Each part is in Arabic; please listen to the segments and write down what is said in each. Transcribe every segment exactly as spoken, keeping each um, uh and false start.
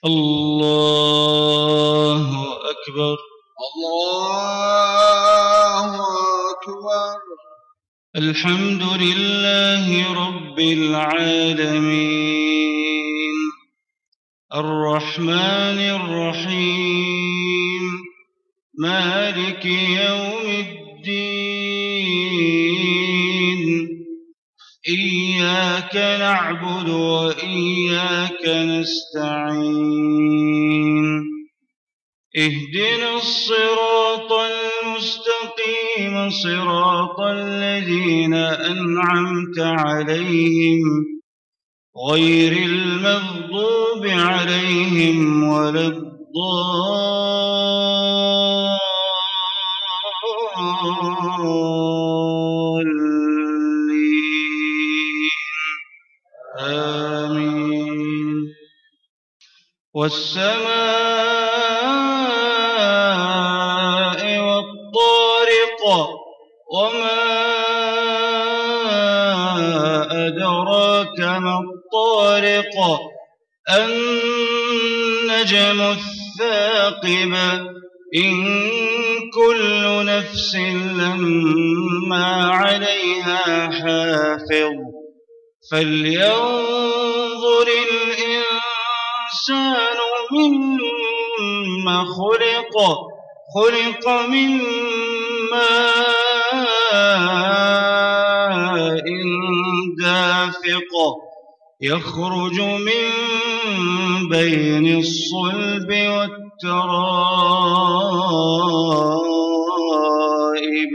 الله أكبر. الله أكبر. الحمد لله رب العالمين الرحمن الرحيم مالك يوم الدين إياك نعبد وإياك نستعين اهدنا الصراط المستقيم صراط الذين أنعمت عليهم غير المغضوب عليهم ولا الضالين آمين. والسماء والطارق وما أدراك ما الطارق النجم الثاقب إن كل نفس لما عليها حافظ فلينظر الإنسان مما خلق خلق من ماء دافق يخرج من بين الصلب والترائب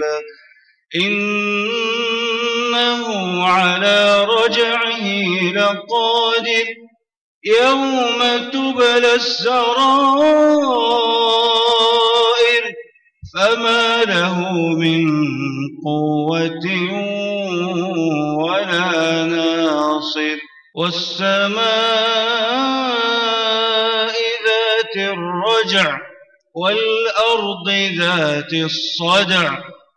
إنه على رجعه لقادر يوم تبلى السرائر فما له من قوة ولا ناصر. والسماء ذات الرجع والأرض ذات الصدع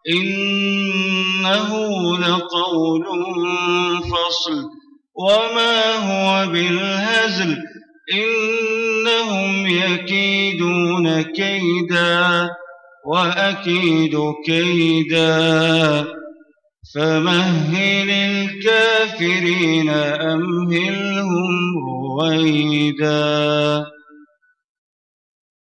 إنه لقول فصل وما هو بالهزل إنهم يكيدون كيدا وأكيد كيدا فمهل الكافرين أمهلهم رويدا.